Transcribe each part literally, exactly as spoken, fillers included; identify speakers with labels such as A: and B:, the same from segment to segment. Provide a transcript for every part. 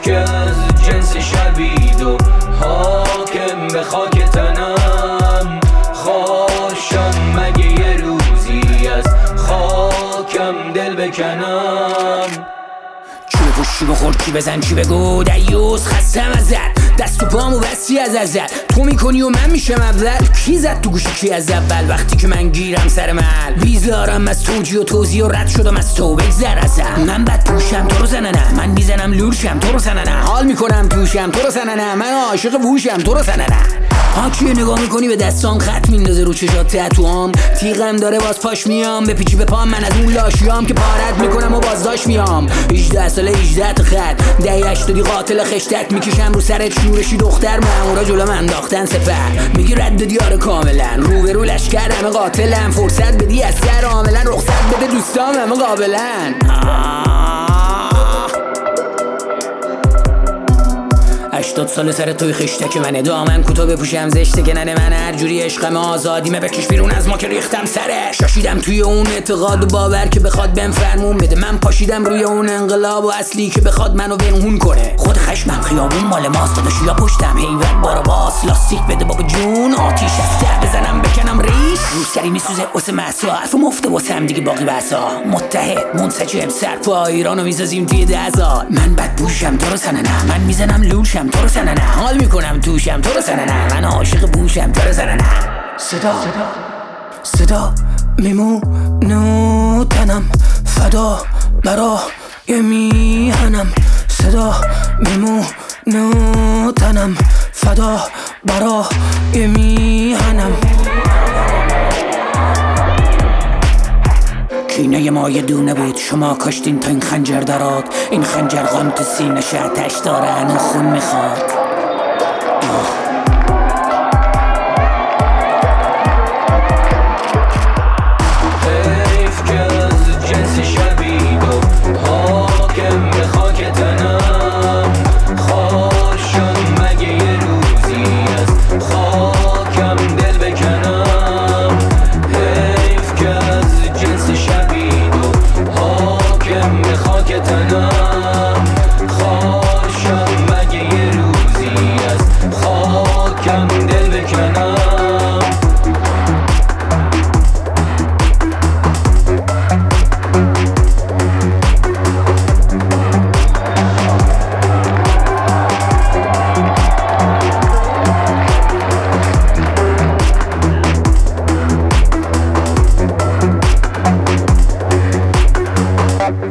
A: که از جنس شبید و حاکم به خاک تنم. خاشم مگه یه روزی از خاکم دل بکنم.
B: چی بپوش چی بخور چی بزن چی بگو دیوز خستم ازت، دست و پامو بستی از ازت. تو میکنی و من میشم اول، کی زد تو گوشی کی از اول؟ وقتی که من گیرم سر محل بیزارم از توجی و توضیح و رد شدم از تو بگذر ازم. من بد پوشم تو رو زننه، من میزنم لورشم تو رو زننه، حال میکنم توشم تو رو زننه، من عاشق ووشم تو رو زننه. ها کیه نگاه میکنی به دستام خط میندازه رو چشات تتوام، تیغم داره باز پاش میام به پیچی به پام، من از اون لاشیام که پارت میکنم و بازداشت میام. هجده ساله هجده تا خط ده هشتادی قاتل خشتک میکشم رو سرت شورشی دختر مامورا جلوم انداختن سپر. میگی رد دیار کاملا رو به رو لشکر همه قاتلم، فرصت بدی از سر عاملا رخصت بده دوستام همه قابلن. هشتاد سال سر توی خشتک منه، دامن کوتاه بپوشم زشته که ننه من هر جوری عشقم آزادیمه بکش بیرون از ما که ریختم سرش. شاشیدم توی اون اعتقاد و باور که بخواد بهم فرمون بده، من پاشیدم روی اون انقلاب و اصلی که بخواد منو بنهون کنه. خود خشمم خیابون مال ماست داداش یا پشتم هیبت بارا باس، لاستیک بده بابا جون آتیش از ته بزنم بکنم ریش. روسری میسوزه واسه مسا حرف مفته واسه هم دیگه باقی بسا، متحد منسجم سرپا ایرانو میسازیم توی ده سال. من بد بوشم تو رو سننه، من میزنم لولشم تو رو زننه، حال میکنم توشم تو رو زننه، من عاشق بوشم تو رو زننه. صدا صدا میمونو تنم فدا برا یه میهنم، صدا میمونو تنم فدا برا یه میهنم. کینه ما یه دونه بود شما کاشتین تا این خنجر درات، این خنجر غم تو سینه شعتش داره هنو خون میخواد.
A: حیف که از جنس شبید و حاکم به خاک تنم. خاشم مگه یه روزی از خاکم دل بکنم. حیف که از جنس شبید و حاکم به خاک تنم. خاشم مگه یه روزی از خاکم دل بکنم.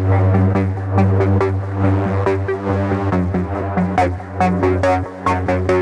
C: Thank you.